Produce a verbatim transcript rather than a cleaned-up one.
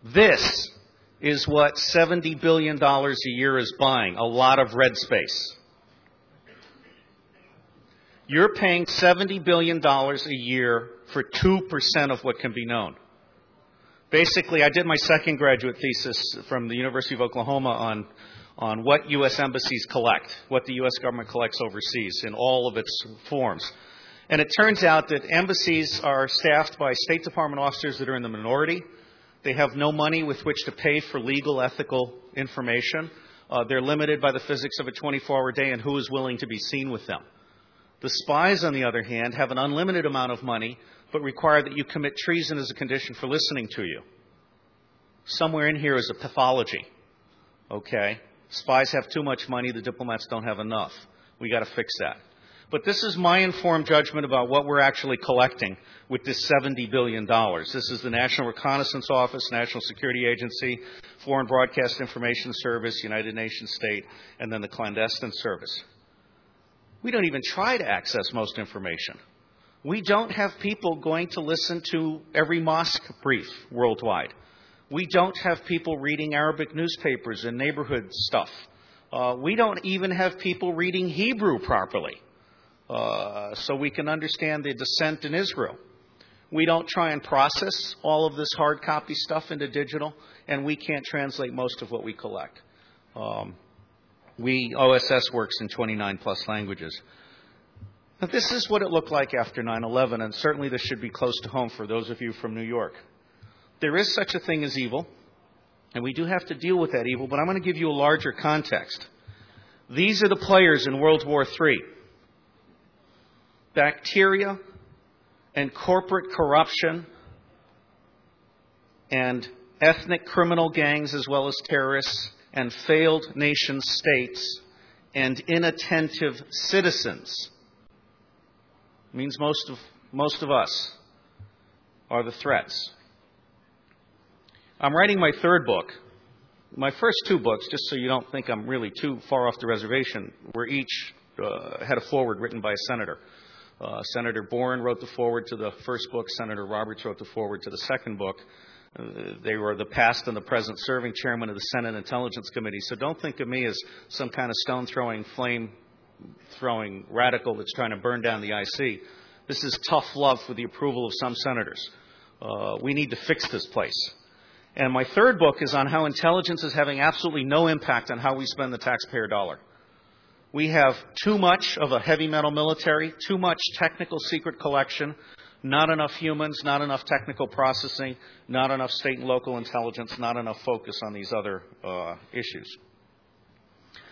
This is what seventy billion dollars a year is buying, a lot of red space. You're paying seventy billion dollars a year for two percent of what can be known. Basically, I did my second graduate thesis from the University of Oklahoma on, on what U S embassies collect, what the U S government collects overseas in all of its forms. And it turns out that embassies are staffed by State Department officers that are in the minority. They have no money with which to pay for legal, ethical information. Uh, they're limited by the physics of a twenty-four hour day and who is willing to be seen with them. The spies, on the other hand, have an unlimited amount of money, but require that you commit treason as a condition for listening to you. Somewhere in here is a pathology. Okay? Spies have too much money, the diplomats don't have enough. We got to fix that. But this is my informed judgment about what we're actually collecting with this seventy billion dollars. This is the National Reconnaissance Office, National Security Agency, Foreign Broadcast Information Service, United Nations State, and then the Clandestine Service. We don't even try to access most information. We don't have people going to listen to every mosque brief worldwide. We don't have people reading Arabic newspapers and neighborhood stuff. Uh, we don't even have people reading Hebrew properly. Uh, so we can understand the dissent in Israel. We don't try and process all of this hard copy stuff into digital, and we can't translate most of what we collect. Um, we, O S S works in twenty-nine plus languages. Now, this is what it looked like after nine eleven, and certainly this should be close to home for those of you from New York. There is such a thing as evil, and we do have to deal with that evil, but I'm going to give you a larger context. These are the players in World War Three. Bacteria and corporate corruption and ethnic criminal gangs as well as terrorists and failed nation states and inattentive citizens means most of, most of us are the threats. I'm writing my third book. My first two books, just so you don't think I'm really too far off the reservation, were each uh, had a foreword written by a senator. Uh, Senator Boren wrote the foreword to the first book. Senator Roberts wrote the foreword to the second book. Uh, they were the past and the present serving chairman of the Senate Intelligence Committee. So don't think of me as some kind of stone-throwing, flame-throwing radical that's trying to burn down the I C. This is tough love for the approval of some senators. Uh, we need to fix this place. And my third book is on how intelligence is having absolutely no impact on how we spend the taxpayer dollar. We have too much of a heavy metal military, too much technical secret collection, not enough humans, not enough technical processing, not enough state and local intelligence, not enough focus on these other uh, issues.